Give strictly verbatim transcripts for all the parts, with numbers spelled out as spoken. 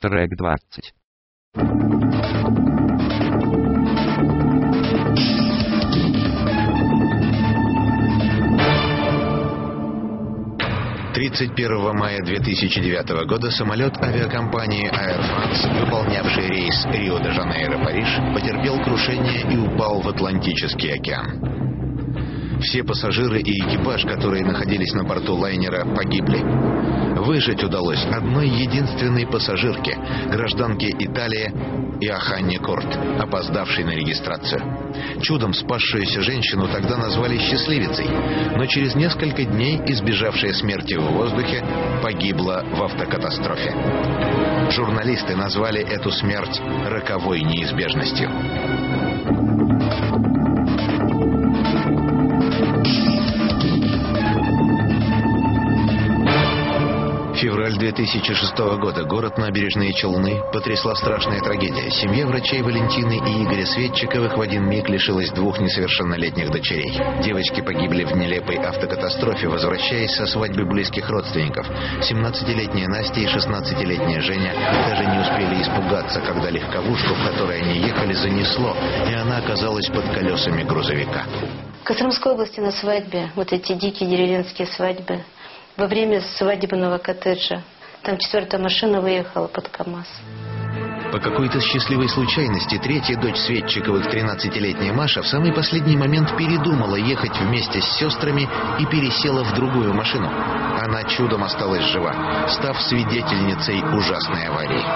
Трек двадцать. тридцать первого мая две тысячи девятого года самолет авиакомпании Air France, выполнявший рейс Рио-де-Жанейро-Париж, потерпел крушение и упал в Атлантический океан. Все пассажиры и экипаж, которые находились на борту лайнера, погибли. Выжить удалось одной единственной пассажирке, гражданке Италии Иоханне Корт, опоздавшей на регистрацию. Чудом спасшуюся женщину тогда назвали счастливицей, но через несколько дней, избежавшая смерти в воздухе, погибла в автокатастрофе. Журналисты назвали эту смерть роковой неизбежностью. Февраль две тысячи шестого года. Город Набережные Челны потрясла страшная трагедия. Семья врачей Валентины и Игоря Светчиковых в один миг лишилась двух несовершеннолетних дочерей. Девочки погибли в нелепой автокатастрофе, возвращаясь со свадьбы близких родственников. семнадцатилетняя Настя и шестнадцатилетняя Женя даже не успели испугаться, когда легковушку, в которой они ехали, занесло, и она оказалась под колесами грузовика. В Костромской области на свадьбе, вот эти дикие деревенские свадьбы, во время свадебного коттеджа. Там четвертая машина выехала под КамАЗ. По какой-то счастливой случайности третья дочь Светчиковых, тринадцатилетняя Маша, в самый последний момент передумала ехать вместе с сестрами и пересела в другую машину. Она чудом осталась жива, став свидетельницей ужасной аварии.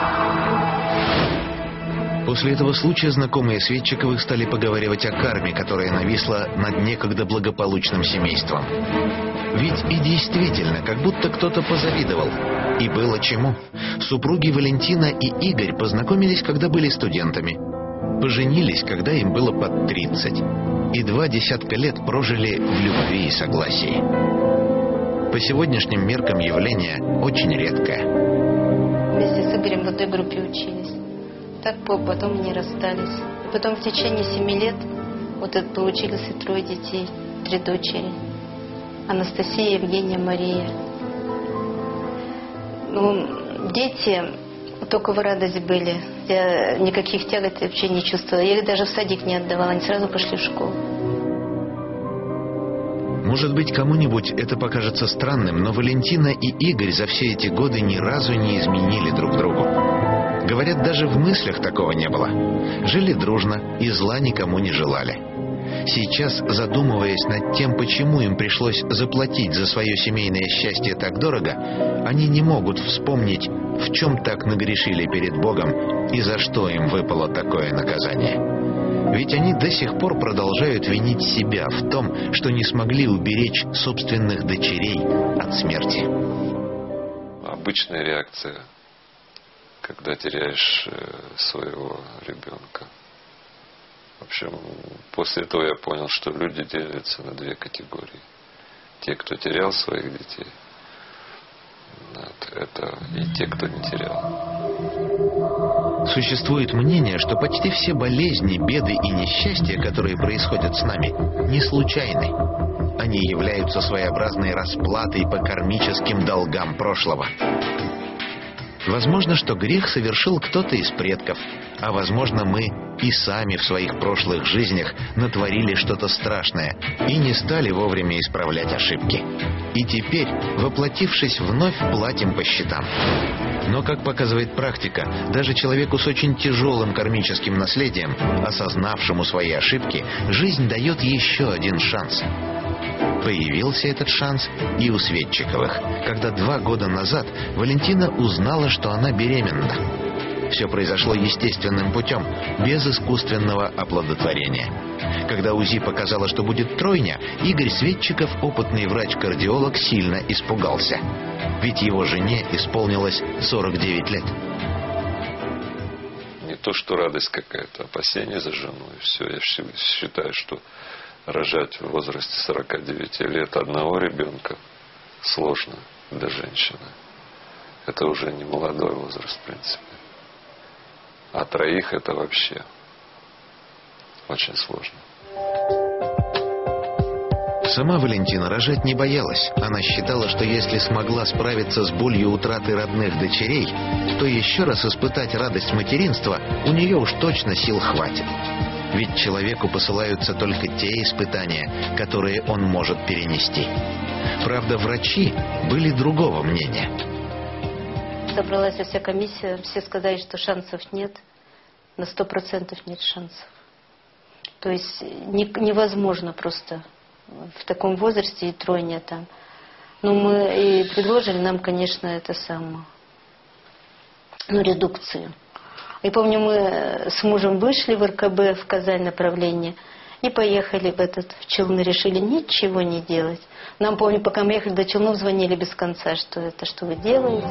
После этого случая знакомые Светчиковых стали поговаривать о карме, которая нависла над некогда благополучным семейством. Ведь и действительно, как будто кто-то позавидовал. И было чему. Супруги Валентина и Игорь познакомились, когда были студентами. Поженились, когда им было под тридцать. И два десятка лет прожили в любви и согласии. По сегодняшним меркам явление очень редкое. Вместе с Игорем в одной группе учились. Так потом они расстались. И потом в течение семи лет вот это получилось и трое детей, три дочери. Анастасия, Евгения, Мария. Ну, дети только в радость были. Я никаких тягот вообще не чувствовала. Я их даже в садик не отдавала, они сразу пошли в школу. Может быть, кому-нибудь это покажется странным, но Валентина и Игорь за все эти годы ни разу не изменили друг другу. Говорят, даже в мыслях такого не было. Жили дружно и зла никому не желали. Сейчас, задумываясь над тем, почему им пришлось заплатить за свое семейное счастье так дорого, они не могут вспомнить, в чем так нагрешили перед Богом и за что им выпало такое наказание. Ведь они до сих пор продолжают винить себя в том, что не смогли уберечь собственных дочерей от смерти. Обычная реакция, когда теряешь своего ребенка. В общем, после этого я понял, что люди делятся на две категории. Те, кто терял своих детей, это и те, кто не терял. Существует мнение, что почти все болезни, беды и несчастья, которые происходят с нами, не случайны. Они являются своеобразной расплатой по кармическим долгам прошлого. Возможно, что грех совершил кто-то из предков, а возможно, мы и сами в своих прошлых жизнях натворили что-то страшное и не стали вовремя исправлять ошибки. И теперь, воплотившись, вновь платим по счетам. Но, как показывает практика, даже человеку с очень тяжелым кармическим наследием, осознавшему свои ошибки, жизнь дает еще один шанс. Появился этот шанс и у Светчиковых, когда два года назад Валентина узнала, что она беременна. Все произошло естественным путем, без искусственного оплодотворения. Когда УЗИ показало, что будет тройня, Игорь Светчиков, опытный врач-кардиолог, сильно испугался. Ведь его жене исполнилось сорок девять лет. Не то, что радость какая-то, опасение за жену. И все. Я считаю, что рожать в возрасте сорока девяти лет одного ребенка сложно для женщины. Это уже не молодой возраст, в принципе. А троих это вообще очень сложно. Сама Валентина рожать не боялась. Она считала, что если смогла справиться с болью утраты родных дочерей, то еще раз испытать радость материнства у нее уж точно сил хватит. Ведь человеку посылаются только те испытания, которые он может перенести. Правда, врачи были другого мнения. Собралась вся комиссия, все сказали, что шансов нет. На сто процентов нет шансов. То есть невозможно просто в таком возрасте и тройня там. Но мы и предложили нам, конечно, это самое, ну, редукцию. И помню, мы с мужем вышли в эр ка бэ в Казань направление и поехали в этот в Челны, решили ничего не делать. Нам, помню, пока мы ехали до Челнов, звонили без конца, что это, что вы делаете.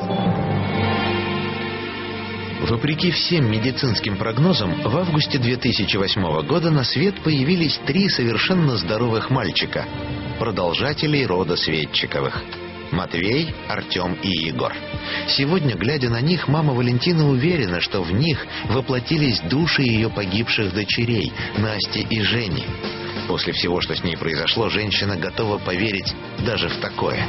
Вопреки всем медицинским прогнозам, в августе две тысячи восьмого года на свет появились три совершенно здоровых мальчика, продолжателей рода Светчиковых. Матвей, Артем и Егор. Сегодня, глядя на них, мама Валентина уверена, что в них воплотились души ее погибших дочерей, Насти и Жени. После всего, что с ней произошло, женщина готова поверить даже в такое.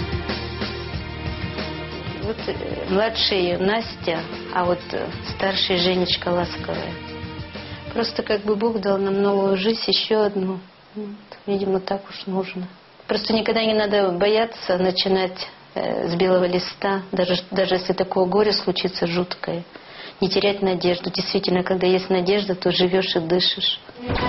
Вот младшая Настя, а вот старшая Женечка Ласковая. Просто как бы Бог дал нам новую жизнь, еще одну. Вот, видимо, так уж нужно. Просто никогда не надо бояться начинать э, с белого листа, даже, даже если такое горе случится жуткое. Не терять надежду. Действительно, когда есть надежда, то живешь и дышишь.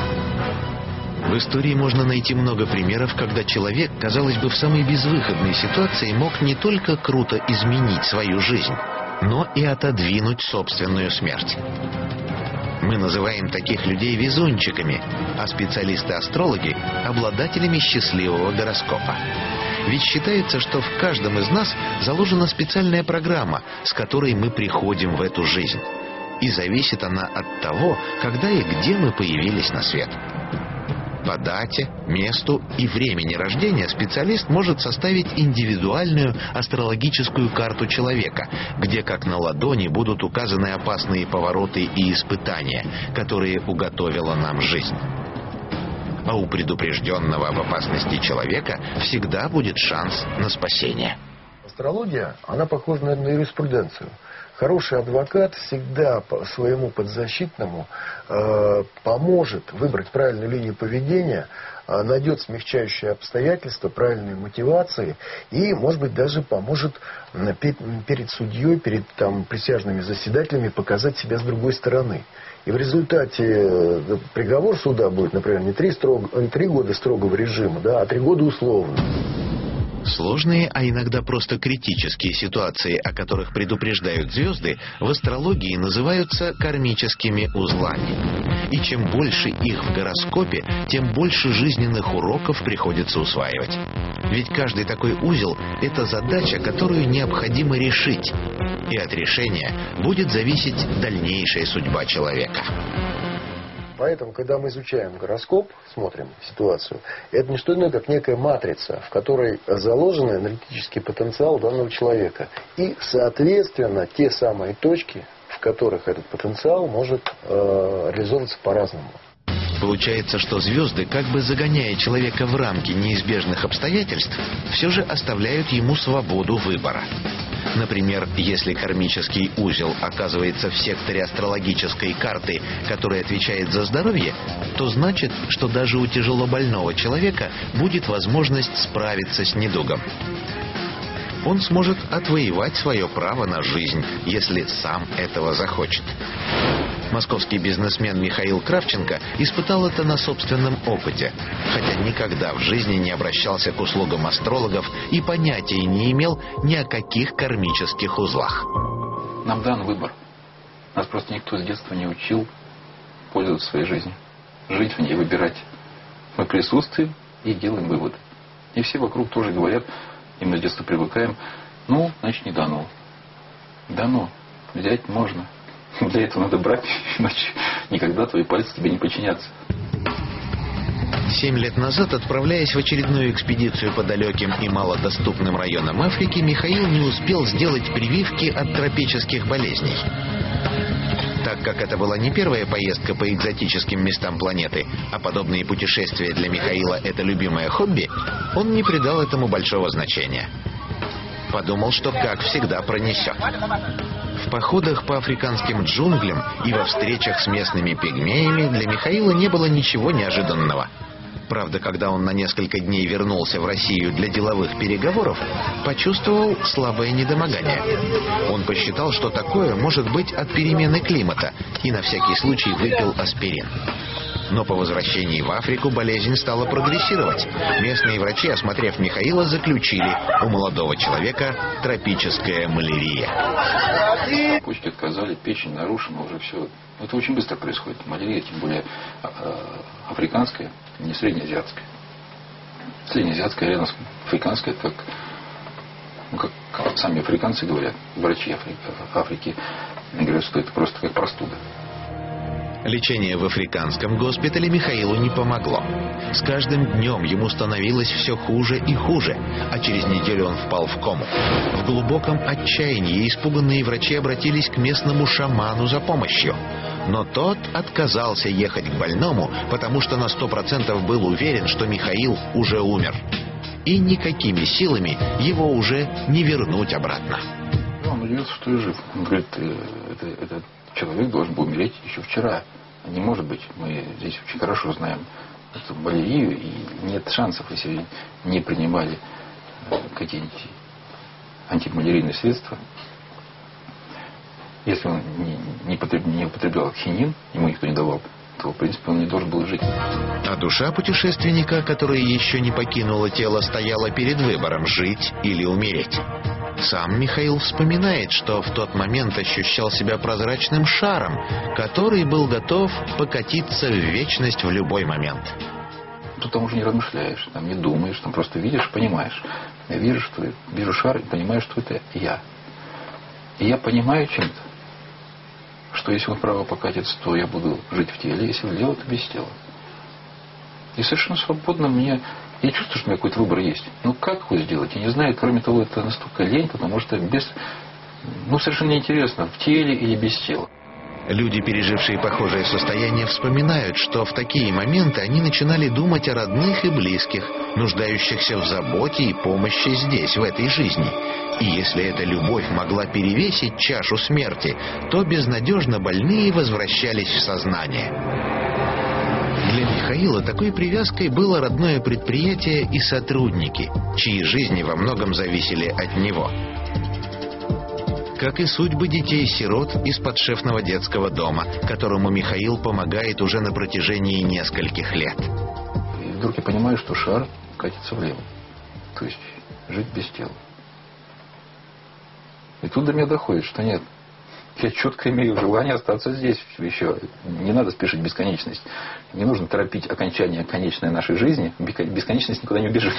В истории можно найти много примеров, когда человек, казалось бы, в самой безвыходной ситуации мог не только круто изменить свою жизнь, но и отодвинуть собственную смерть. Мы называем таких людей везунчиками, а специалисты-астрологи – обладателями счастливого гороскопа. Ведь считается, что в каждом из нас заложена специальная программа, с которой мы приходим в эту жизнь. И зависит она от того, когда и где мы появились на свет. По дате, месту и времени рождения специалист может составить индивидуальную астрологическую карту человека, где как на ладони будут указаны опасные повороты и испытания, которые уготовила нам жизнь. А у предупрежденного об опасности человека всегда будет шанс на спасение. Астрология, она похожа на юриспруденцию. Хороший адвокат всегда своему подзащитному э, поможет выбрать правильную линию поведения, э, найдет смягчающие обстоятельства, правильные мотивации и, может быть, даже поможет э, перед, перед судьей, перед там, присяжными заседателями показать себя с другой стороны. И в результате э, приговор суда будет, например, не три, строг, не три года строгого режима, да, а три года условно. Сложные, а иногда просто критические ситуации, о которых предупреждают звезды, в астрологии называются кармическими узлами. И чем больше их в гороскопе, тем больше жизненных уроков приходится усваивать. Ведь каждый такой узел – это задача, которую необходимо решить. И от решения будет зависеть дальнейшая судьба человека. Поэтому, когда мы изучаем гороскоп, смотрим ситуацию, это не что иное, как некая матрица, в которой заложен энергетический потенциал данного человека. И, соответственно, те самые точки, в которых этот потенциал может э, реализовываться по-разному. Получается, что звезды, как бы загоняя человека в рамки неизбежных обстоятельств, все же оставляют ему свободу выбора. Например, если кармический узел оказывается в секторе астрологической карты, которая отвечает за здоровье, то значит, что даже у тяжелобольного человека будет возможность справиться с недугом. Он сможет отвоевать свое право на жизнь, если сам этого захочет. Московский бизнесмен Михаил Кравченко испытал это на собственном опыте, хотя никогда в жизни не обращался к услугам астрологов и понятия не имел ни о каких кармических узлах. Нам дан выбор. Нас просто никто с детства не учил пользоваться своей жизнью, жить в ней, выбирать. Мы присутствуем и делаем выводы. И все вокруг тоже говорят, и мы с детства привыкаем, ну, значит, не дано. Дано. Взять можно. Для этого надо брать, иначе никогда твои пальцы тебе не подчинятся. Семь лет назад, отправляясь в очередную экспедицию по далеким и малодоступным районам Африки, Михаил не успел сделать прививки от тропических болезней. Так как это была не первая поездка по экзотическим местам планеты, а подобные путешествия для Михаила — это любимое хобби, он не придал этому большого значения. Подумал, что, как всегда, пронесет. В походах по африканским джунглям и во встречах с местными пигмеями для Михаила не было ничего неожиданного. Правда, когда он на несколько дней вернулся в Россию для деловых переговоров, почувствовал слабое недомогание. Он посчитал, что такое может быть от перемены климата, и на всякий случай выпил аспирин. Но по возвращении в Африку болезнь стала прогрессировать. Местные врачи, осмотрев Михаила, заключили: у молодого человека тропическая малярия. Почки отказали, печень нарушена, уже все. Это очень быстро происходит. Малярия, тем более африканская, не среднеазиатская. Среднеазиатская, рядом с африканской, как, ну, как, как сами африканцы говорят, врачи Африки, Африки говорят, что это просто как простуда. Лечение в африканском госпитале Михаилу не помогло. С каждым днем ему становилось все хуже и хуже, а через неделю он впал в кому. В глубоком отчаянии испуганные врачи обратились к местному шаману за помощью. Но тот отказался ехать к больному, потому что на сто процентов был уверен, что Михаил уже умер. И никакими силами его уже не вернуть обратно. Он удивился, что я жив. Он говорит, это, это человек должен был умереть еще вчера. Не может быть. Мы здесь очень хорошо знаем эту малярию, и нет шансов, если не принимали какие-нибудь антималярийные средства. Если он не, не, потреб, не употреблял хинин, ему никто не давал, то, в принципе, он не должен был жить. А душа путешественника, которая еще не покинула тело, стояла перед выбором — жить или умереть. Сам Михаил вспоминает, что в тот момент ощущал себя прозрачным шаром, который был готов покатиться в вечность в любой момент. Тут там уже не размышляешь, там не думаешь, там просто видишь, понимаешь. Я вижу, что вижу шар и понимаю, что это я. И я понимаю чем-то, что если он вправо покатится, то я буду жить в теле, если влево, то без тела. И совершенно свободно мне... Я чувствую, что у меня какой-то выбор есть. Ну, как его сделать? Я не знаю. Кроме того, это настолько лень, потому что без... Ну, совершенно неинтересно, в теле или без тела. Люди, пережившие похожее состояние, вспоминают, что в такие моменты они начинали думать о родных и близких, нуждающихся в заботе и помощи здесь, в этой жизни. И если эта любовь могла перевесить чашу смерти, то безнадежно больные возвращались в сознание. Для Михаила такой привязкой было родное предприятие и сотрудники, чьи жизни во многом зависели от него. Как и судьбы детей-сирот из подшефного детского дома, которому Михаил помогает уже на протяжении нескольких лет. И вдруг я понимаю, что шар катится влево. То есть жить без тела. И тут до меня доходит, что нет. Я четко имею желание остаться здесь еще. Не надо спешить в бесконечность. Не нужно торопить окончание конечной нашей жизни. Бесконечность никуда не убежит.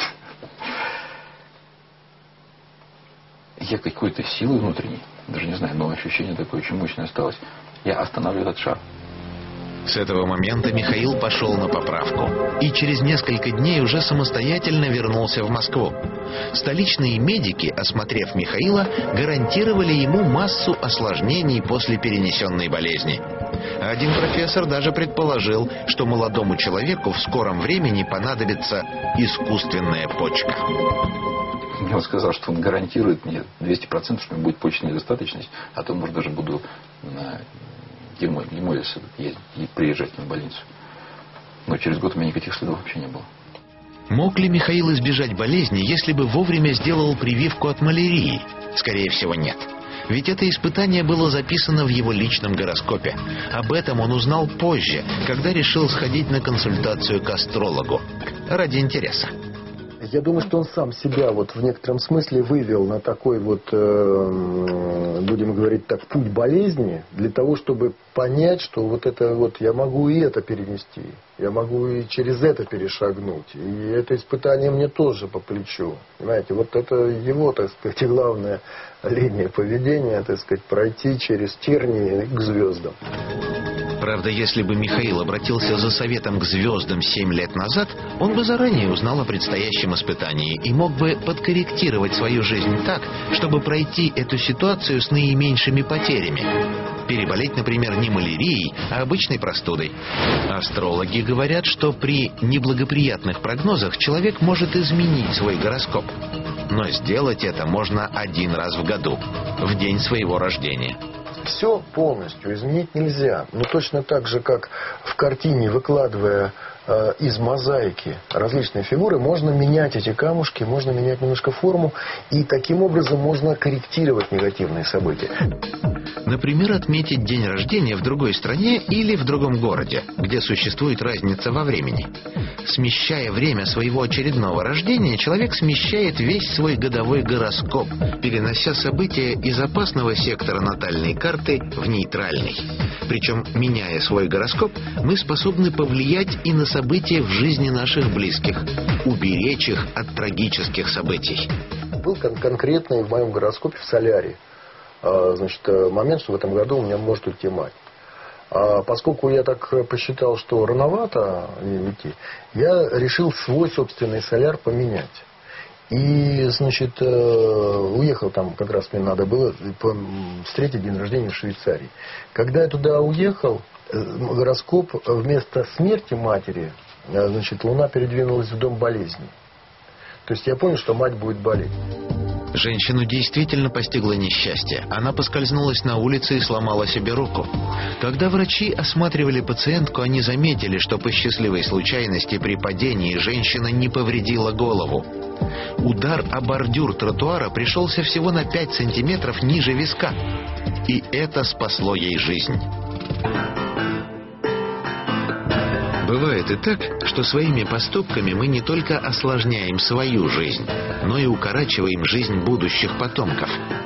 Я какой-то силой внутренней, даже не знаю, но ощущение такое очень мощное осталось. Я останавливаю этот шар. С этого момента Михаил пошел на поправку и через несколько дней уже самостоятельно вернулся в Москву. Столичные медики, осмотрев Михаила, гарантировали ему массу осложнений после перенесенной болезни. Один профессор даже предположил, что молодому человеку в скором времени понадобится искусственная почка. Мне он сказал, что он гарантирует мне двести процентов, что у меня будет почечная недостаточность, а то, может, даже буду на гемолиз ездить и приезжать в больницу. Но через год у меня никаких следов вообще не было. Мог ли Михаил избежать болезни, если бы вовремя сделал прививку от малярии? Скорее всего, нет. Ведь это испытание было записано в его личном гороскопе. Об этом он узнал позже, когда решил сходить на консультацию к астрологу. Ради интереса. Я думаю, что он сам себя вот в некотором смысле вывел на такой вот, э, будем говорить так, путь болезни, для того, чтобы понять, что вот это вот я могу и это перенести, я могу и через это перешагнуть. И это испытание мне тоже по плечу. Понимаете, вот это его, так сказать, главная линия поведения, так сказать, пройти через тернии к звездам. Правда, если бы Михаил обратился за советом к звездам семь лет назад, он бы заранее узнал о предстоящем испытании и мог бы подкорректировать свою жизнь так, чтобы пройти эту ситуацию с наименьшими потерями. Переболеть, например, не малярией, а обычной простудой. Астрологи говорят, что при неблагоприятных прогнозах человек может изменить свой гороскоп. Но сделать это можно один раз в году, в день своего рождения. Все полностью изменить нельзя. Но точно так же, как в картине, выкладывая э, из мозаики различные фигуры, можно менять эти камушки, можно менять немножко форму, и таким образом можно корректировать негативные события. Например, отметить день рождения в другой стране или в другом городе, где существует разница во времени. Смещая время своего очередного рождения, человек смещает весь свой годовой гороскоп, перенося события из опасного сектора натальной карты в нейтральный. Причем, меняя свой гороскоп, мы способны повлиять и на события в жизни наших близких, уберечь их от трагических событий. Был кон- конкретный в моем гороскопе в солярии. Значит, момент, что в этом году у меня может уйти мать. А поскольку я так посчитал, что рановато идти, я решил свой собственный соляр поменять. И, значит, уехал там, как раз мне надо было встретить день рождения в Швейцарии. Когда я туда уехал, гороскоп вместо смерти матери, значит, Луна передвинулась в дом болезней. То есть я понял, что мать будет болеть. Женщину действительно постигло несчастье. Она поскользнулась на улице и сломала себе руку. Когда врачи осматривали пациентку, они заметили, что по счастливой случайности при падении женщина не повредила голову. Удар о бордюр тротуара пришелся всего на пять сантиметров ниже виска. И это спасло ей жизнь. Бывает и так, что своими поступками мы не только осложняем свою жизнь, но и укорачиваем жизнь будущих потомков.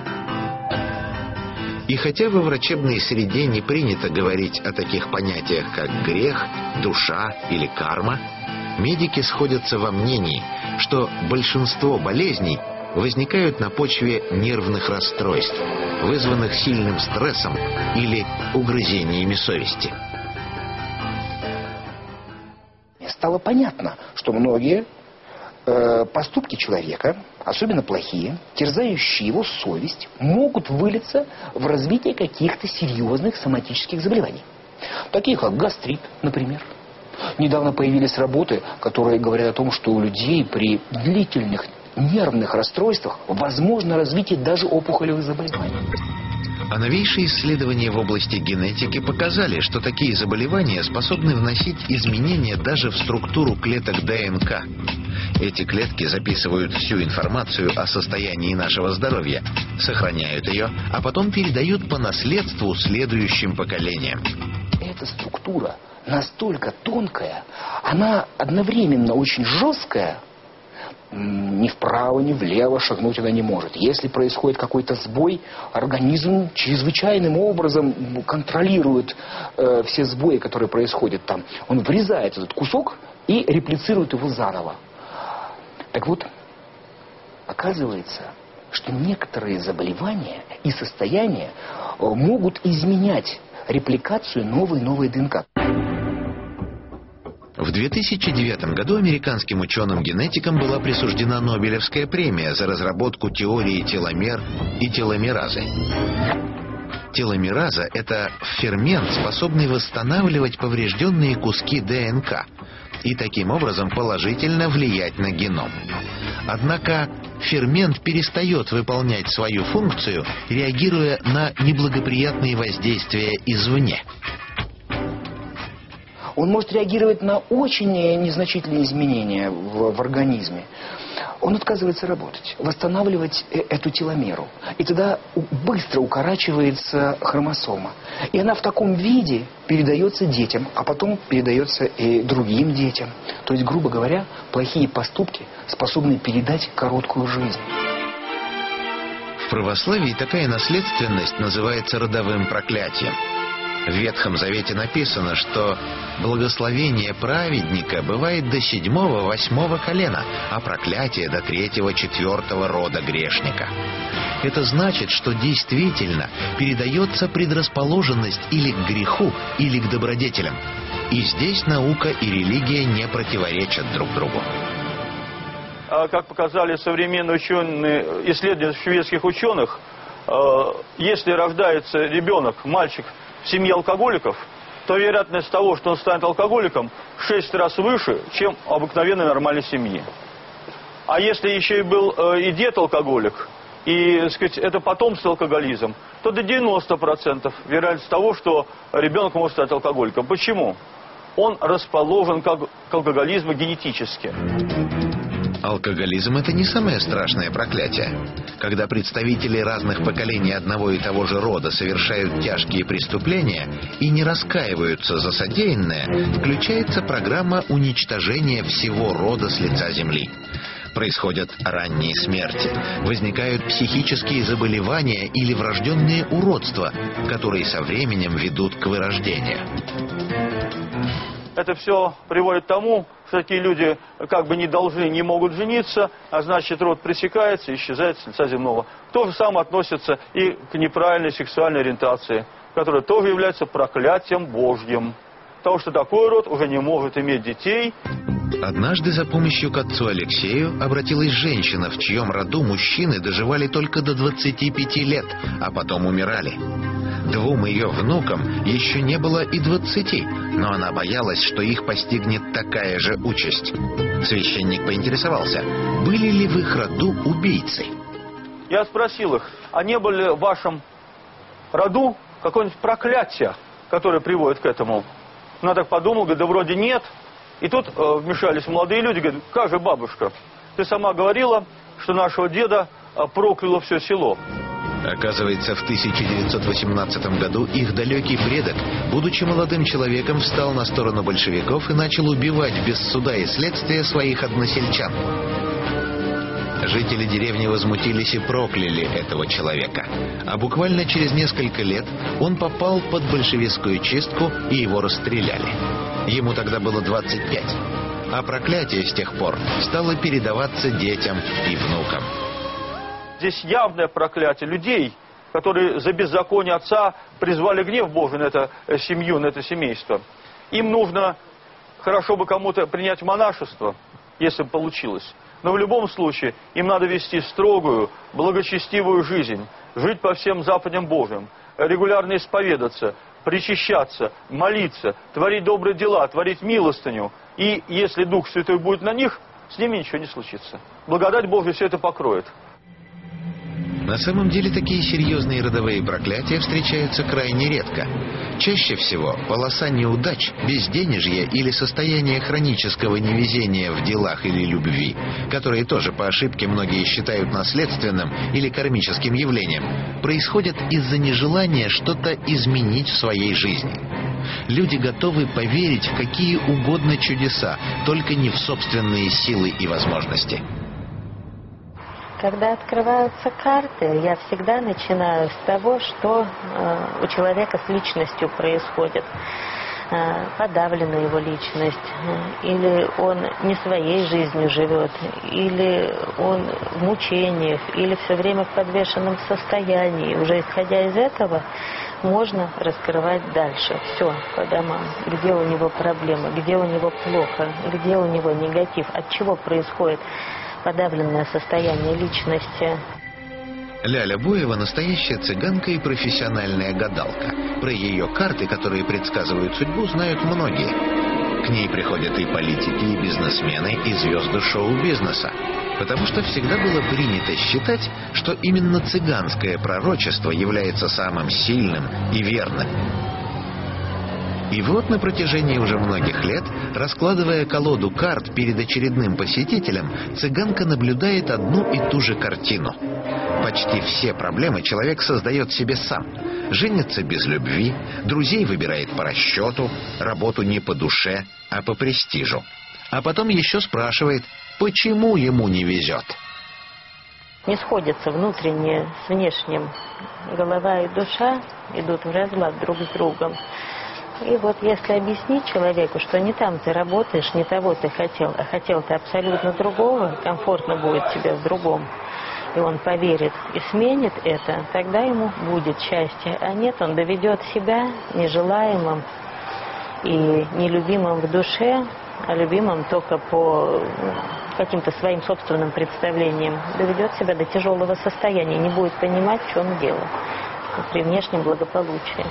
И хотя во врачебной среде не принято говорить о таких понятиях, как грех, душа или карма, медики сходятся во мнении, что большинство болезней возникают на почве нервных расстройств, вызванных сильным стрессом или угрызениями совести. Стало понятно, что многие э, поступки человека, особенно плохие, терзающие его совесть, могут вылиться в развитие каких-то серьезных соматических заболеваний. Такие как гастрит, например. Недавно появились работы, которые говорят о том, что у людей при длительных нервных расстройствах возможно развитие даже опухолевых заболеваний. А новейшие исследования в области генетики показали, что такие заболевания способны вносить изменения даже в структуру клеток ДНК. Эти клетки записывают всю информацию о состоянии нашего здоровья, сохраняют ее, а потом передают по наследству следующим поколениям. Эта структура настолько тонкая, она одновременно очень жесткая. Ни вправо, ни влево шагнуть она не может. Если происходит какой-то сбой, организм чрезвычайным образом контролирует э, все сбои, которые происходят там. Он врезает этот кусок и реплицирует его заново. Так вот, оказывается, что некоторые заболевания и состояния э, могут изменять репликацию новой и новой ДНК. В две тысячи девятом году американским ученым-генетикам была присуждена Нобелевская премия за разработку теории теломер и теломеразы. Теломераза – это фермент, способный восстанавливать поврежденные куски ДНК и таким образом положительно влиять на геном. Однако фермент перестает выполнять свою функцию, реагируя на неблагоприятные воздействия извне. Он может реагировать на очень незначительные изменения в, в организме. Он отказывается работать, восстанавливать эту теломеру. И тогда быстро укорачивается хромосома. И она в таком виде передается детям, а потом передается и другим детям. То есть, грубо говоря, плохие поступки способны передать короткую жизнь. В православии такая наследственность называется родовым проклятием. В Ветхом Завете написано, что благословение праведника бывает до седьмого-восьмого колена, а проклятие до третьего-четвертого рода грешника. Это значит, что действительно передается предрасположенность или к греху, или к добродетелям. И здесь наука и религия не противоречат друг другу. Как показали современные ученые, исследования шведских ученых, если рождается ребенок, мальчик в семье алкоголиков, то вероятность того, что он станет алкоголиком, в шесть раз выше, чем в обыкновенной нормальной семье. А если еще и был и дед алкоголик, и, так сказать, это потомство алкоголизм, то до девяноста процентов вероятность того, что ребенок может стать алкоголиком. Почему? Он расположен к алкоголизму генетически. Алкоголизм – это не самое страшное проклятие. Когда представители разных поколений одного и того же рода совершают тяжкие преступления и не раскаиваются за содеянное, включается программа уничтожения всего рода с лица земли. Происходят ранние смерти, возникают психические заболевания или врожденные уродства, которые со временем ведут к вырождению. Это все приводит к тому, что такие люди как бы не должны, не могут жениться, а значит род пресекается и исчезает с лица земного. То же самое относится и к неправильной сексуальной ориентации, которая тоже является проклятием Божьим. Потому что такой род уже не может иметь детей. Однажды за помощью к отцу Алексею обратилась женщина, в чьем роду мужчины доживали только до двадцати пяти лет, а потом умирали. Двум ее внукам еще не было и двадцати, но она боялась, что их постигнет такая же участь. Священник поинтересовался, были ли в их роду убийцы. Я спросил их, а не было ли в вашем роду какое-нибудь проклятие, которое приводит к этому? Она так подумала, говорит, да вроде нет. И тут э, вмешались молодые люди, говорят, как же, бабушка, ты сама говорила, что нашего деда э, прокляло все село. Оказывается, в тысяча девятьсот восемнадцатом году их далекий предок, будучи молодым человеком, встал на сторону большевиков и начал убивать без суда и следствия своих односельчан. Жители деревни возмутились и прокляли этого человека. А буквально через несколько лет он попал под большевистскую чистку, и его расстреляли. Ему тогда было двадцать пять. А проклятие с тех пор стало передаваться детям и внукам. Здесь явное проклятие людей, которые за беззаконие отца призвали гнев Божий на эту семью, на это семейство. Им нужно, хорошо бы кому-то принять монашество, если бы получилось. Но в любом случае им надо вести строгую, благочестивую жизнь, жить по всем заповедям Божьим, регулярно исповедаться, причащаться, молиться, творить добрые дела, творить милостыню. И если Дух Святой будет на них, с ними ничего не случится. Благодать Божия все это покроет. На самом деле такие серьезные родовые проклятия встречаются крайне редко. Чаще всего полоса неудач, безденежья или состояние хронического невезения в делах или любви, которые тоже по ошибке многие считают наследственным или кармическим явлением, происходят из-за нежелания что-то изменить в своей жизни. Люди готовы поверить в какие угодно чудеса, только не в собственные силы и возможности. Когда открываются карты, я всегда начинаю с того, что э, у человека с личностью происходит. Э, подавлена его личность, э, или он не своей жизнью живет, или он в мучениях, или все время в подвешенном состоянии. Уже исходя из этого, можно раскрывать дальше все по домам, где у него проблемы, где у него плохо, где у него негатив, от чего происходит подавленное состояние личности. Ляля Боева – настоящая цыганка и профессиональная гадалка. Про ее карты, которые предсказывают судьбу, знают многие. К ней приходят и политики, и бизнесмены, и звезды шоу-бизнеса. Потому что всегда было принято считать, что именно цыганское пророчество является самым сильным и верным. И вот на протяжении уже многих лет, раскладывая колоду карт перед очередным посетителем, цыганка наблюдает одну и ту же картину. Почти все проблемы человек создает себе сам. Женится без любви, друзей выбирает по расчету, работу не по душе, а по престижу. А потом еще спрашивает, почему ему не везет. Не сходятся внутреннее с внешним. Голова и душа идут в разлад друг с другом. И вот если объяснить человеку, что не там ты работаешь, не того ты хотел, а хотел ты абсолютно другого, комфортно будет тебе в другом, и он поверит и сменит это, тогда ему будет счастье. А нет, он доведет себя нежелаемым и нелюбимым в душе, а любимым только по каким-то своим собственным представлениям, доведет себя до тяжелого состояния, не будет понимать, в чем дело при внешнем благополучии.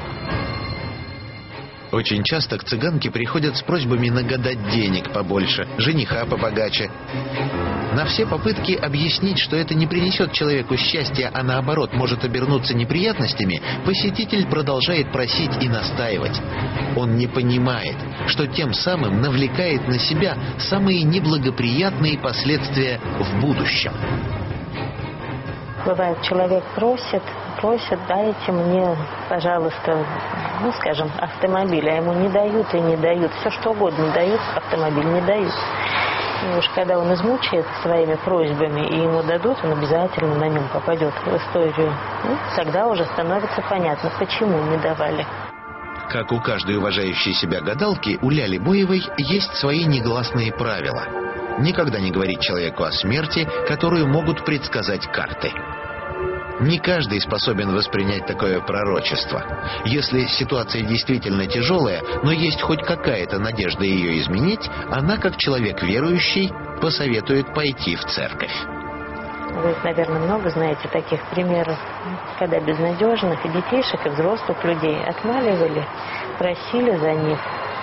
Очень часто к цыганке приходят с просьбами нагадать денег побольше, жениха побогаче. На все попытки объяснить, что это не принесет человеку счастья, а наоборот может обернуться неприятностями, посетитель продолжает просить и настаивать. Он не понимает, что тем самым навлекает на себя самые неблагоприятные последствия в будущем. Бывает, человек просит, просит, дайте мне, пожалуйста, ну, скажем, автомобиль, а ему не дают и не дают. Все что угодно дают, автомобиль не дают. И уж когда он измучает своими просьбами и ему дадут, он обязательно на нем попадет в историю. Ну, тогда уже становится понятно, почему не давали. Как у каждой уважающей себя гадалки, у Ляли Боевой есть свои негласные правила. Никогда не говорить человеку о смерти, которую могут предсказать карты. Не каждый способен воспринять такое пророчество. Если ситуация действительно тяжелая, но есть хоть какая-то надежда ее изменить, она, как человек верующий, посоветует пойти в церковь. Вы, наверное, много знаете таких примеров, когда безнадежных и детейших, и взрослых людей отмаливали, просили за них,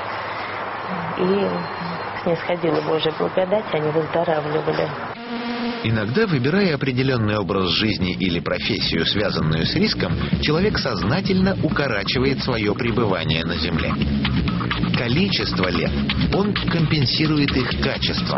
и снисходила Божья благодать, они выздоравливали. Иногда, выбирая определенный образ жизни или профессию, связанную с риском, человек сознательно укорачивает свое пребывание на Земле. Количество лет он компенсирует их качеством.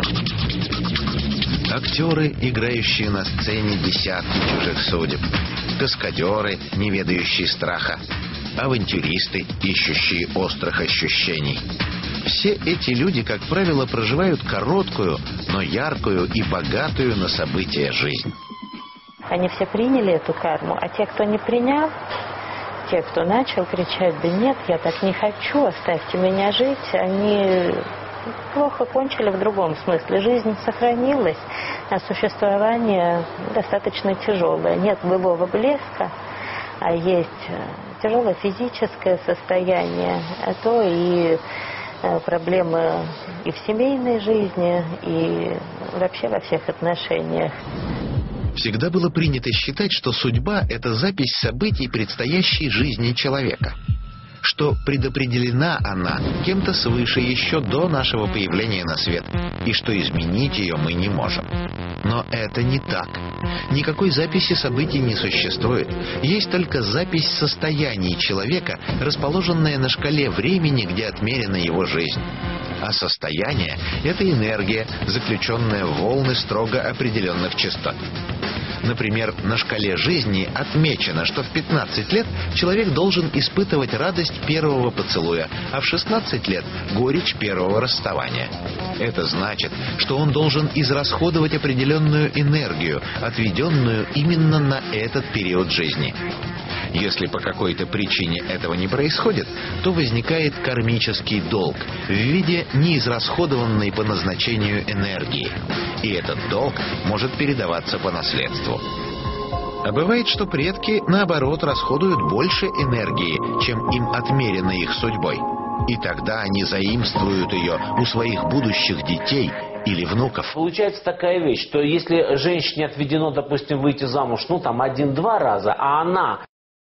Актеры, играющие на сцене десятки чужих судеб, каскадеры, не ведающие страха, авантюристы, ищущие острых ощущений. Все эти люди, как правило, проживают короткую, но яркую и богатую на события жизнь. Они все приняли эту карму, а те, кто не принял, те, кто начал кричать: да нет, я так не хочу, оставьте меня жить, они плохо кончили в другом смысле. Жизнь сохранилась, а существование достаточно тяжелое. Нет былого блеска, а есть тяжелое физическое состояние, а то и проблемы и в семейной жизни, и вообще во всех отношениях. Всегда было принято считать, что судьба – это запись событий предстоящей жизни человека, что предопределена она кем-то свыше еще до нашего появления на свет, и что изменить ее мы не можем. Но это не так. Никакой записи событий не существует. Есть только запись состояний человека, расположенная на шкале времени, где отмерена его жизнь. А состояние – это энергия, заключенная в волны строго определенных частот. Например, на шкале жизни отмечено, что в пятнадцать лет человек должен испытывать радость первого поцелуя, а в шестнадцать лет – горечь первого расставания. Это значит, что он должен израсходовать определенную энергию, отведенную именно на этот период жизни. Если по какой-то причине этого не происходит, то возникает кармический долг в виде неизрасходованной по назначению энергии. И этот долг может передаваться по наследству. А бывает, что предки, наоборот, расходуют больше энергии, чем им отмерено их судьбой. И тогда они заимствуют ее у своих будущих детей или внуков. Получается такая вещь, что если женщине отведено, допустим, выйти замуж, ну там один-два раза, а она...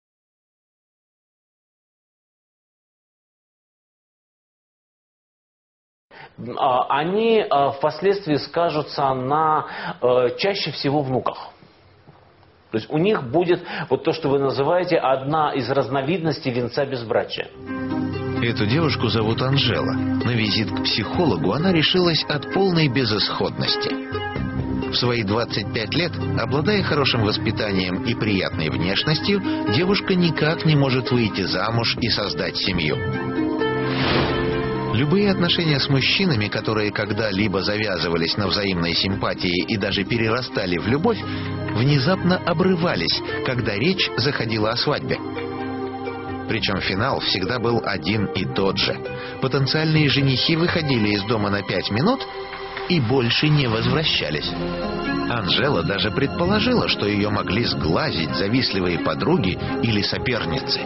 они впоследствии скажутся на чаще всего внуках. То есть у них будет вот то, что вы называете, одна из разновидностей венца безбрачия. Эту девушку зовут Анжела. На визит к психологу она решилась от полной безысходности. В свои двадцать пять лет, обладая хорошим воспитанием и приятной внешностью, девушка никак не может выйти замуж и создать семью. Любые отношения с мужчинами, которые когда-либо завязывались на взаимной симпатии и даже перерастали в любовь, внезапно обрывались, когда речь заходила о свадьбе. Причем финал всегда был один и тот же. Потенциальные женихи выходили из дома на пять минут и больше не возвращались. Анжела даже предположила, что ее могли сглазить завистливые подруги или соперницы.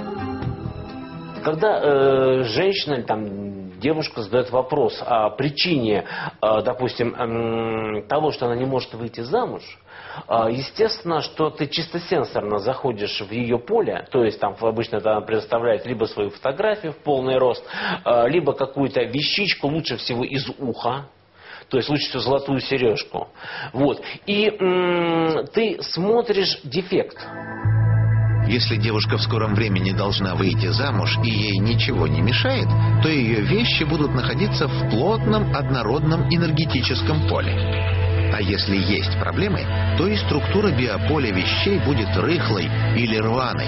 Когда э, женщина, там, девушка задает вопрос о причине, э, допустим, э, того, что она не может выйти замуж, э, естественно, что ты чисто сенсорно заходишь в ее поле, то есть там обычно это она предоставляет либо свою фотографию в полный рост, э, либо какую-то вещичку, лучше всего из уха. То есть лучше всего золотую сережку. Вот. И м- ты смотришь дефект. Если девушка в скором времени должна выйти замуж и ей ничего не мешает, то ее вещи будут находиться в плотном однородном энергетическом поле. А если есть проблемы, то и структура биополя вещей будет рыхлой или рваной.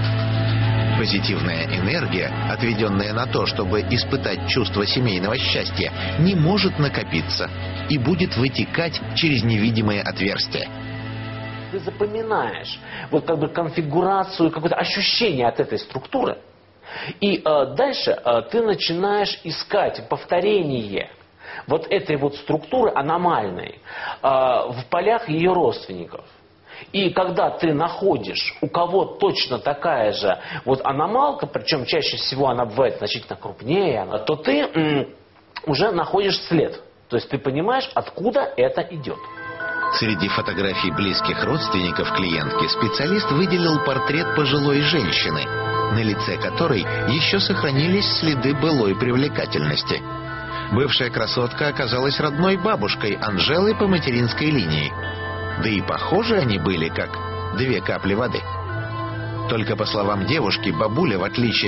Позитивная энергия, отведенная на то, чтобы испытать чувство семейного счастья, не может накопиться и будет вытекать через невидимые отверстия. Ты запоминаешь вот как бы конфигурацию, какое-то ощущение от этой структуры, и э, дальше э, ты начинаешь искать повторение вот этой вот структуры аномальной э, в полях ее родственников. И когда ты находишь, у кого точно такая же вот аномалка, причем чаще всего она бывает значительно крупнее, то ты м, уже находишь след. То есть ты понимаешь, откуда это идет. Среди фотографий близких родственников клиентки специалист выделил портрет пожилой женщины, на лице которой еще сохранились следы былой привлекательности. Бывшая красотка оказалась родной бабушкой Анжелы по материнской линии. Да и похожи они были, как две капли воды. Только по словам девушки, бабуля, в отличие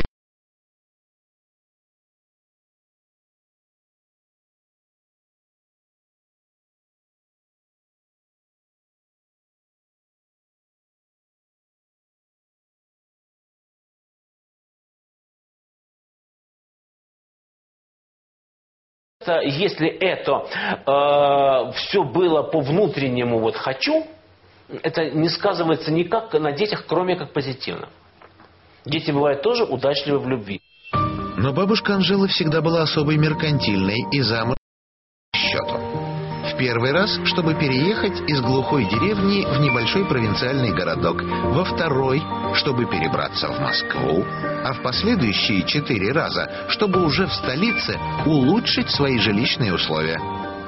Если это э, все было по внутреннему вот хочу, это не сказывается никак на детях, кроме как позитивно. Дети бывают тоже удачливы в любви. Но бабушка Анжелы всегда была особой меркантильной и замуж по счету. В первый раз, чтобы переехать из глухой деревни в небольшой провинциальный городок. Во второй, чтобы перебраться в Москву. А в последующие четыре раза, чтобы уже в столице улучшить свои жилищные условия.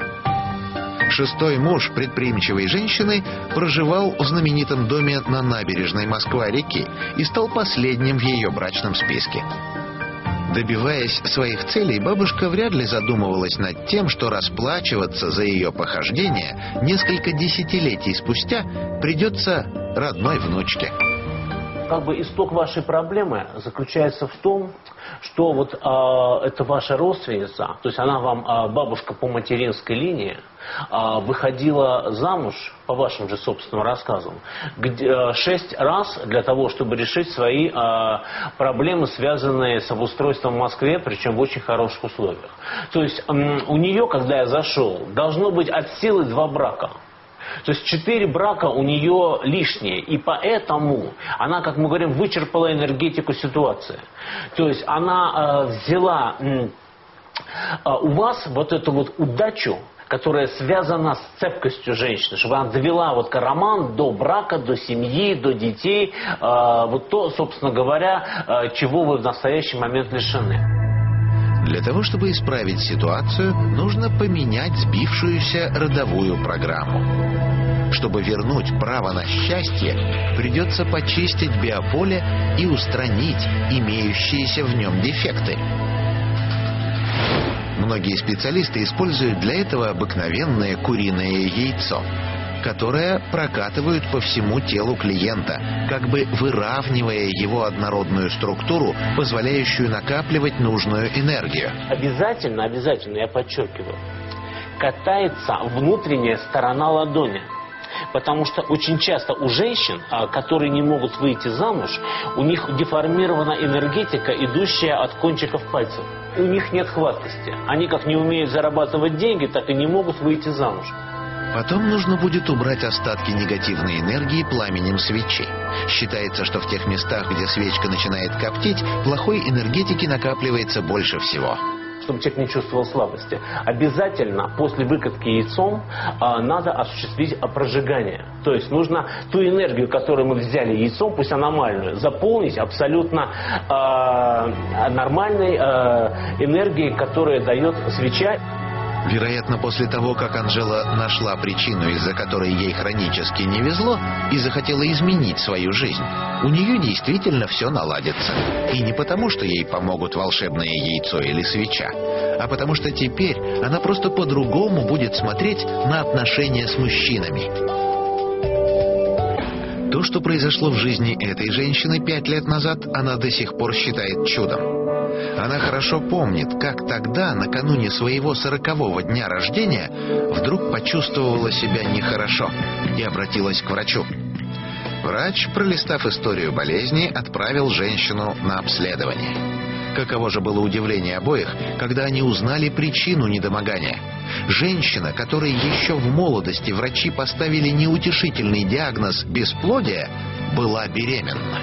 Шестой муж предприимчивой женщины проживал в знаменитом доме на набережной Москва-реки и стал последним в ее брачном списке. Добиваясь своих целей, бабушка вряд ли задумывалась над тем, что расплачиваться за ее похождения несколько десятилетий спустя придется родной внучке. Как бы исток вашей проблемы заключается в том, что вот э, это ваша родственница, то есть она вам э, бабушка по материнской линии, э, выходила замуж, по вашим же собственным рассказам, где, э, шесть раз для того, чтобы решить свои э, проблемы, связанные с обустройством в Москве, причем в очень хороших условиях. То есть э, у нее, когда я зашел, должно быть от силы два брака. То есть четыре брака у нее лишние, и поэтому она, как мы говорим, вычерпала энергетику ситуации. То есть она э, взяла э, у вас вот эту вот удачу, которая связана с цепкостью женщины, чтобы она довела вот роман до брака, до семьи, до детей, э, вот то, собственно говоря, э, чего вы в настоящий момент лишены. Для того, чтобы исправить ситуацию, нужно поменять сбившуюся родовую программу. Чтобы вернуть право на счастье, придется почистить биополе и устранить имеющиеся в нем дефекты. Многие специалисты используют для этого обыкновенное куриное яйцо, которое прокатывают по всему телу клиента, как бы выравнивая его однородную структуру, позволяющую накапливать нужную энергию. Обязательно, обязательно, я подчеркиваю, катается внутренняя сторона ладони. Потому что очень часто у женщин, которые не могут выйти замуж, у них деформирована энергетика, идущая от кончиков пальцев. У них нет хваткости. Они как не умеют зарабатывать деньги, так и не могут выйти замуж. Потом нужно будет убрать остатки негативной энергии пламенем свечи. Считается, что в тех местах, где свечка начинает коптить, плохой энергетики накапливается больше всего. Чтобы человек не чувствовал слабости, обязательно после выкатки яйцом а, надо осуществить прожигание. То есть нужно ту энергию, которую мы взяли яйцом, пусть аномальную, заполнить абсолютно а, нормальной а, энергией, которая дает свеча. Вероятно, после того, как Анжела нашла причину, из-за которой ей хронически не везло, и захотела изменить свою жизнь, у нее действительно все наладится. И не потому, что ей помогут волшебное яйцо или свеча, а потому что теперь она просто по-другому будет смотреть на отношения с мужчинами. То, что произошло в жизни этой женщины пять лет назад, она до сих пор считает чудом. Она хорошо помнит, как тогда, накануне своего сорокового дня рождения, вдруг почувствовала себя нехорошо и обратилась к врачу. Врач, пролистав историю болезни, отправил женщину на обследование. Каково же было удивление обоих, когда они узнали причину недомогания. Женщина, которой еще в молодости врачи поставили неутешительный диагноз бесплодия, была беременна.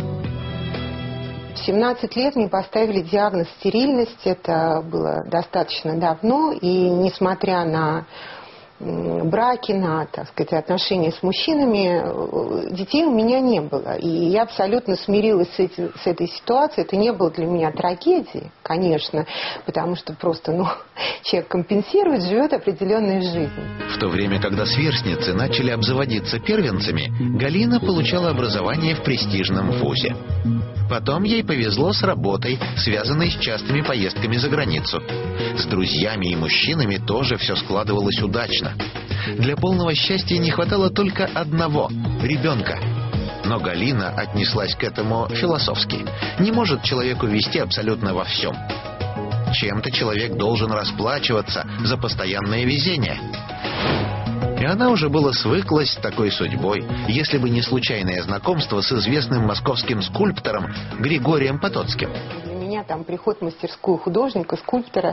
В семнадцать лет мне поставили диагноз стерильность. Это было достаточно давно. И несмотря на браки, на, так сказать, отношения с мужчинами, детей у меня не было. И я абсолютно смирилась с, эти, с этой ситуацией. Это не было для меня трагедией, конечно, потому что просто, ну, человек компенсирует, живет определенной жизнью. В то время, когда сверстницы начали обзаводиться первенцами, Галина получала образование в престижном вузе. Потом ей повезло с работой, связанной с частыми поездками за границу. С друзьями и мужчинами тоже все складывалось удачно. Для полного счастья не хватало только одного – ребенка. Но Галина отнеслась к этому философски. Не может человеку вести абсолютно во всем. Чем-то человек должен расплачиваться за постоянное везение. И она уже было свыклась с такой судьбой, если бы не случайное знакомство с известным московским скульптором Григорием Потоцким. Для меня там приход в мастерскую художника, скульптора,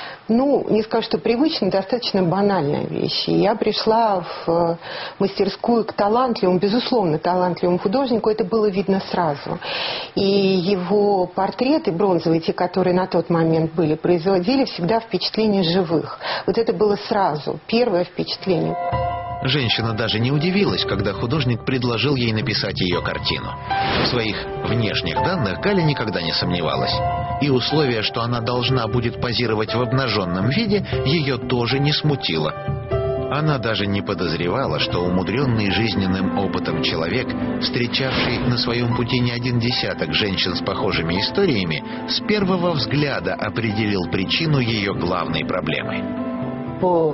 ну, не скажу, что привычная, достаточно банальная вещь. И я пришла в мастерскую к талантливому, безусловно, талантливому художнику, это было видно сразу. И его портреты бронзовые, те, которые на тот момент были, производили всегда впечатление живых. Вот это было сразу, первое впечатление. Женщина даже не удивилась, когда художник предложил ей написать ее картину. В своих внешних данных Галя никогда не сомневалась. И условие, что она должна будет позировать в обнаженном виде, ее тоже не смутило. Она даже не подозревала, что умудренный жизненным опытом человек, встречавший на своем пути не один десяток женщин с похожими историями, с первого взгляда определил причину ее главной проблемы. По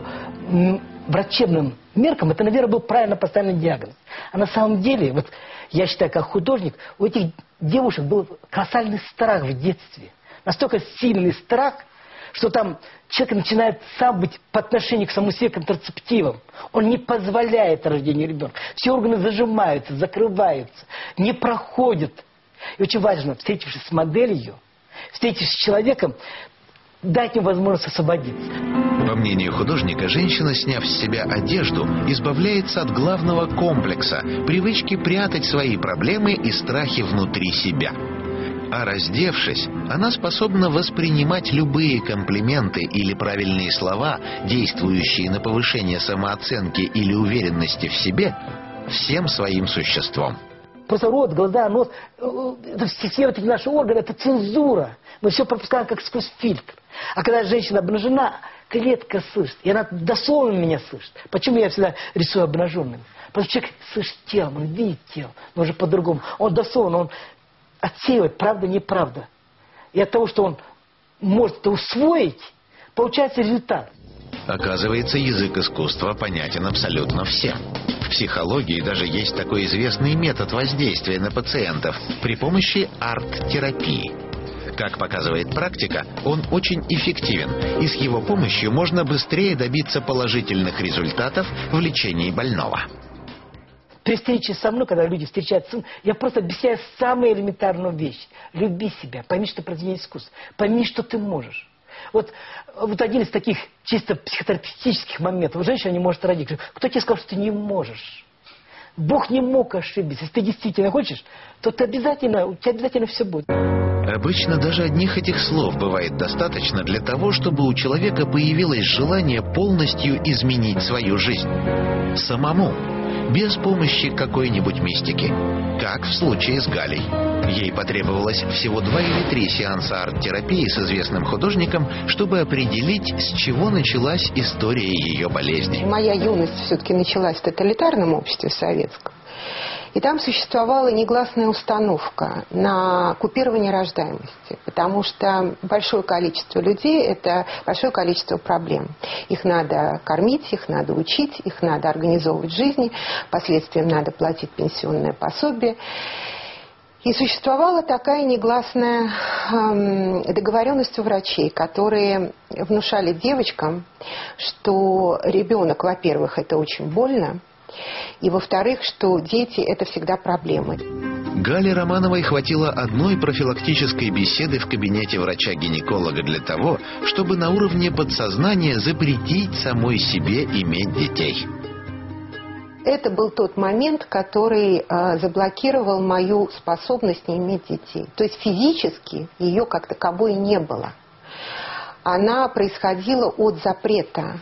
врачебным меркам это, наверное, был правильно поставленный диагноз. А на самом деле, вот я считаю, как художник, у этих девушек был колоссальный страх в детстве. Настолько сильный страх, что там человек начинает сам быть по отношению к самому себе контрацептивом. Он не позволяет рождению ребенка. Все органы зажимаются, закрываются, не проходят. И очень важно, встретившись с моделью, встретившись с человеком, дать ему возможность освободиться. По мнению художника, женщина, сняв с себя одежду, избавляется от главного комплекса – привычки прятать свои проблемы и страхи внутри себя. А раздевшись, она способна воспринимать любые комплименты или правильные слова, действующие на повышение самооценки или уверенности в себе, всем своим существом. Просто рот, глаза, нос, это все вот эти наши органы, это цензура. Мы все пропускаем как сквозь фильтр. А когда женщина обнажена, клетка слышит. И она дословно меня слышит. Почему я всегда рисую обнаженным? Потому что человек слышит телом, он видит тело, но уже по-другому. Он дословно, он отсеивает правда, неправда. И от того, что он может это усвоить, получается результат. Оказывается, язык искусства понятен абсолютно всем. В психологии даже есть такой известный метод воздействия на пациентов при помощи арт-терапии. Как показывает практика, он очень эффективен, и с его помощью можно быстрее добиться положительных результатов в лечении больного. При встрече со мной, когда люди встречаются со мной, я просто объясняю самую элементарную вещь. Люби себя, пойми, что произведение искусства, пойми, что ты можешь. Вот, вот один из таких чисто психотерапевтических моментов. Женщина не может родить. Кто тебе сказал, что ты не можешь? Бог не мог ошибиться. Если ты действительно хочешь, то ты обязательно, у тебя обязательно все будет. Обычно даже одних этих слов бывает достаточно для того, чтобы у человека появилось желание полностью изменить свою жизнь. Самому. Без помощи какой-нибудь мистики. Как в случае с Галей. Ей потребовалось всего два или три сеанса арт-терапии с известным художником, чтобы определить, с чего началась история ее болезни. Моя юность все-таки началась в тоталитарном обществе советском. И там существовала негласная установка на купирование рождаемости, потому что большое количество людей – это большое количество проблем. Их надо кормить, их надо учить, их надо организовывать жизни, последствиям надо платить пенсионное пособие. И существовала такая негласная эм, договоренность у врачей, которые внушали девочкам, что ребенок, во-первых, это очень больно, и, во-вторых, что дети – это всегда проблемы. Гале Романовой хватило одной профилактической беседы в кабинете врача-гинеколога для того, чтобы на уровне подсознания запретить самой себе иметь детей. Это был тот момент, который э, заблокировал мою способность не иметь детей. То есть физически ее как таковой не было. Она происходила от запрета.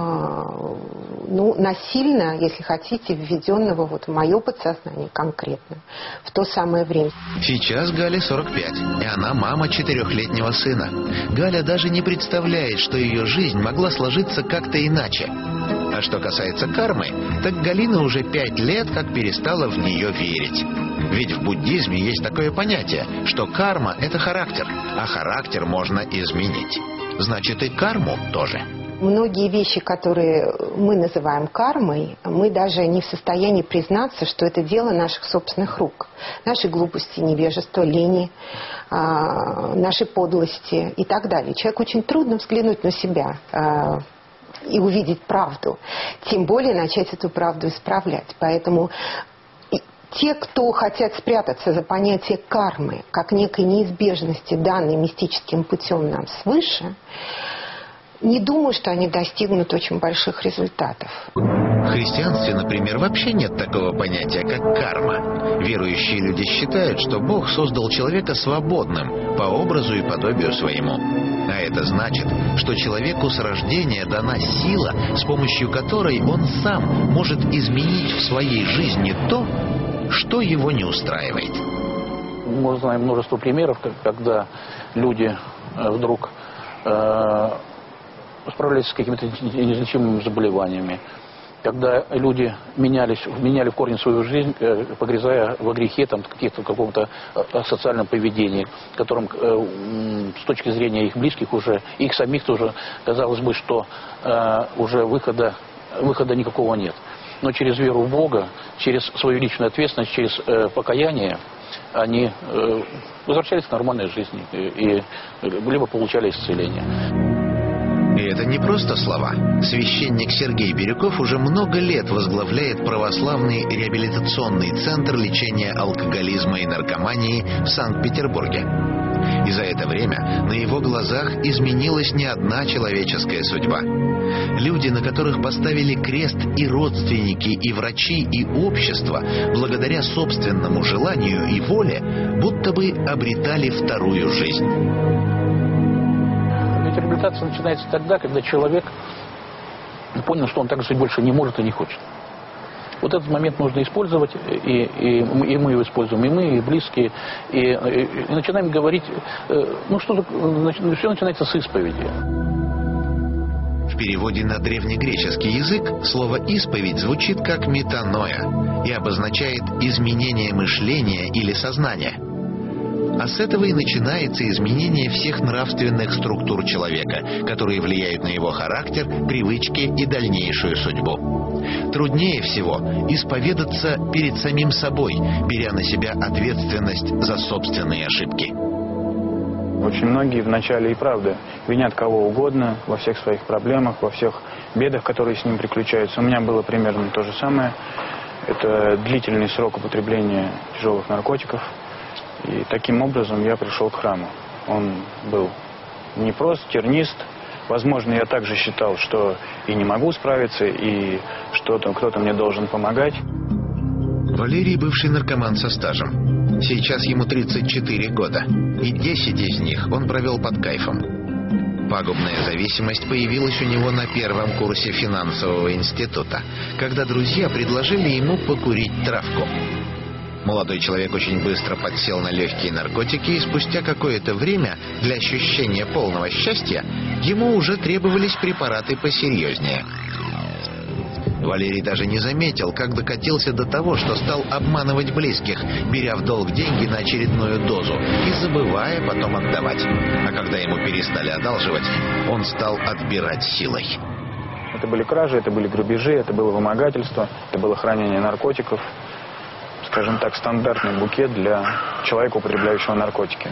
Ну, насильно, если хотите, введенного вот в мое подсознание конкретно, в то самое время. Сейчас Гале сорок пять, и она мама четырехлетнего сына. Галя даже не представляет, что ее жизнь могла сложиться как-то иначе. А что касается кармы, так Галина уже пять лет как перестала в нее верить. Ведь в буддизме есть такое понятие, что карма – это характер, а характер можно изменить. Значит, и карму тоже. Многие вещи, которые мы называем кармой, мы даже не в состоянии признаться, что это дело наших собственных рук. Нашей глупости, невежества, лени, нашей подлости и так далее. Человеку очень трудно взглянуть на себя и увидеть правду. Тем более начать эту правду исправлять. Поэтому те, кто хотят спрятаться за понятие кармы, как некой неизбежности, данной мистическим путем нам свыше, не думаю, что они достигнут очень больших результатов. В христианстве, например, вообще нет такого понятия, как карма. Верующие люди считают, что Бог создал человека свободным, по образу и подобию своему. А это значит, что человеку с рождения дана сила, с помощью которой он сам может изменить в своей жизни то, что его не устраивает. Мы знаем множество примеров, когда люди вдруг э, справлялись с какими-то неизлечимыми заболеваниями, когда люди менялись, меняли в корне свою жизнь, погрязая во грехе, там, каких-то каком-то социальном поведении, которым с точки зрения их близких уже, их самих тоже казалось бы, что уже выхода, выхода никакого нет. Но через веру в Бога, через свою личную ответственность, через покаяние, они возвращались к нормальной жизни и либо получали исцеление. И это не просто слова. Священник Сергей Бирюков уже много лет возглавляет православный реабилитационный центр лечения алкоголизма и наркомании в Санкт-Петербурге. И за это время на его глазах изменилась не одна человеческая судьба. Люди, на которых поставили крест и родственники, и врачи, и общество, благодаря собственному желанию и воле, будто бы обретали вторую жизнь. Реабилитация начинается тогда, когда человек понял, что он так жить больше не может и не хочет. Вот этот момент нужно использовать, и, и, и мы его используем, и мы, и близкие, и, и, и начинаем говорить, ну что, все начинается с исповеди. В переводе на древнегреческий язык слово «исповедь» звучит как метаноя и обозначает изменение мышления или сознания. А с этого и начинается изменение всех нравственных структур человека, которые влияют на его характер, привычки и дальнейшую судьбу. Труднее всего исповедаться перед самим собой, беря на себя ответственность за собственные ошибки. Очень многие вначале и правда винят кого угодно во всех своих проблемах, во всех бедах, которые с ним приключаются. У меня было примерно то же самое. Это длительный срок употребления тяжелых наркотиков. И таким образом я пришел к храму. Он был непрост, тернист. Возможно, я также считал, что и не могу справиться, и что-то кто-то мне должен помогать. Валерий бывший наркоман со стажем. Сейчас ему тридцать четыре года, и десять из них он провел под кайфом. Пагубная зависимость появилась у него на первом курсе финансового института, когда друзья предложили ему покурить травку. Молодой человек очень быстро подсел на легкие наркотики, и спустя какое-то время для ощущения полного счастья ему уже требовались препараты посерьезнее. Валерий даже не заметил, как докатился до того, что стал обманывать близких, беря в долг деньги на очередную дозу и забывая потом отдавать. А когда ему перестали одалживать, он стал отбирать силой. Это были кражи, это были грабежи, это было вымогательство, это было хранение наркотиков. Скажем так, стандартный букет для человека, употребляющего наркотики.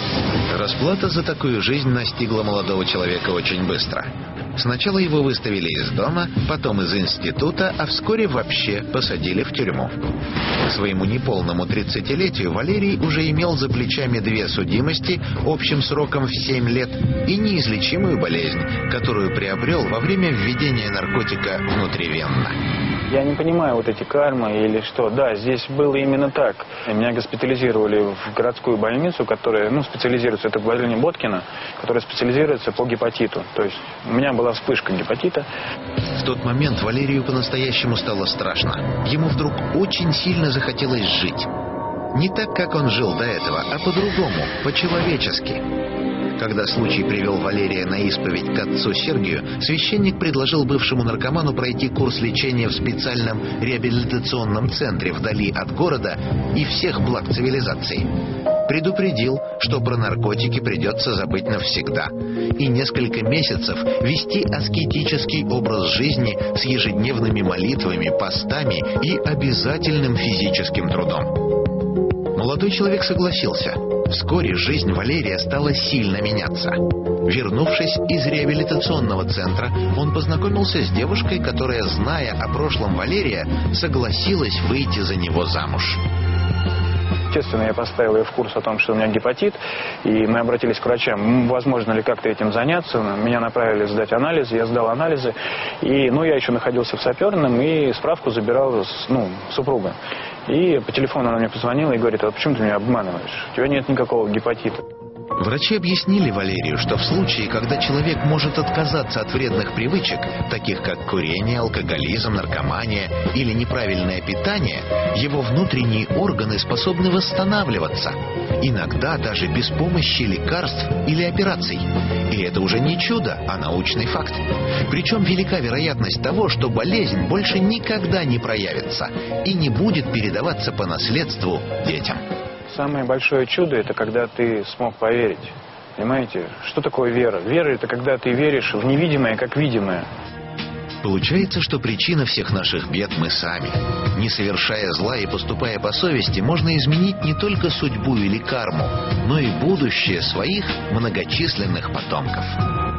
Расплата за такую жизнь настигла молодого человека очень быстро. Сначала его выставили из дома, потом из института, а вскоре вообще посадили в тюрьму. К своему неполному тридцатилетию Валерий уже имел за плечами две судимости общим сроком в семь лет и неизлечимую болезнь, которую приобрел во время введения наркотика внутривенно. Я не понимаю вот эти кармы или что. Да, здесь было именно так. Меня госпитализировали в городскую больницу, которая, ну, специализируется, это в больнице Боткина, которая специализируется по гепатиту. То есть у меня была вспышка гепатита. В тот момент Валерию по-настоящему стало страшно. Ему вдруг очень сильно захотелось жить. Не так, как он жил до этого, а по-другому, по-человечески. Когда случай привел Валерия на исповедь к отцу Сергию, священник предложил бывшему наркоману пройти курс лечения в специальном реабилитационном центре вдали от города и всех благ цивилизации. Предупредил, что про наркотики придется забыть навсегда и несколько месяцев вести аскетический образ жизни с ежедневными молитвами, постами и обязательным физическим трудом. Молодой человек согласился. Вскоре жизнь Валерия стала сильно меняться. Вернувшись из реабилитационного центра, он познакомился с девушкой, которая, зная о прошлом Валерия, согласилась выйти за него замуж. Естественно, я поставил ее в курс о том, что у меня гепатит, и мы обратились к врачам, возможно ли как-то этим заняться. Меня направили сдать анализы, я сдал анализы, и, ну, я еще находился в Саперном, и справку забирал с, ну, супруга. И по телефону она мне позвонила и говорит: а почему ты меня обманываешь? У тебя нет никакого гепатита. Врачи объяснили Валерию, что в случае, когда человек может отказаться от вредных привычек, таких как курение, алкоголизм, наркомания или неправильное питание, его внутренние органы способны восстанавливаться. Иногда даже без помощи лекарств или операций. И это уже не чудо, а научный факт. Причем велика вероятность того, что болезнь больше никогда не проявится и не будет передаваться по наследству детям. Самое большое чудо — это когда ты смог поверить. Понимаете? Что такое вера? Вера — это когда ты веришь в невидимое как видимое. Получается, что причина всех наших бед мы сами. Не совершая зла и поступая по совести, можно изменить не только судьбу или карму, но и будущее своих многочисленных потомков.